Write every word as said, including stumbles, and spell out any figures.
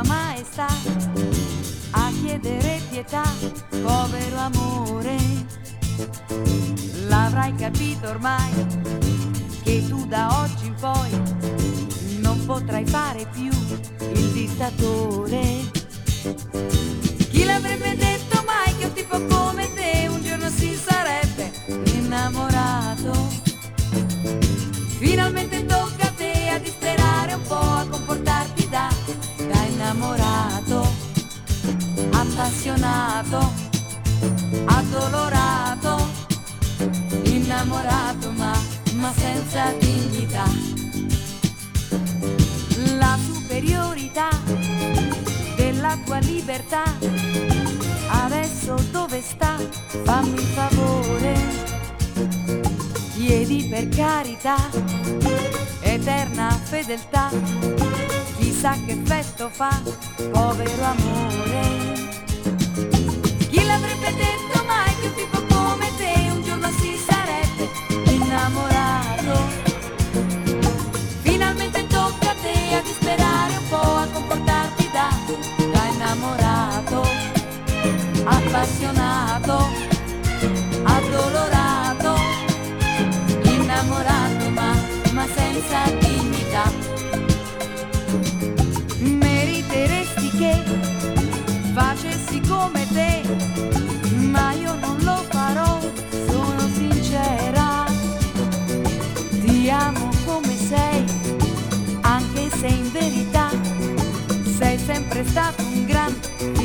maestà a chiedere pietà, povero amore. L'avrai capito ormai che tu da oggi in poi non potrai fare più il dittatore. Chi l'avrebbe detto mai che un tipo come te un giorno si sarebbe innamorato? Finalmente tocca a te a disperare un po', a comportarti da, da innamorato, appassionato, addolorato, innamorato ma, ma senza dignità. La superiorità della tua libertà adesso dove sta? Fammi il favore. Chiedi per carità eterna fedeltà, chissà che effetto fa, povero amore. Chi l'avrebbe detto mai che un tipo come te un giorno si sarebbe innamorato? Finalmente tocca a te a disperare un po', a comportarti da, da innamorato, appassionato, addolorato, innamorato ma, ma senza dignità. Meriteresti che facessi come te, ma io non lo farò, sono sincera. Ti amo come sei, anche se in verità sei sempre stato un gran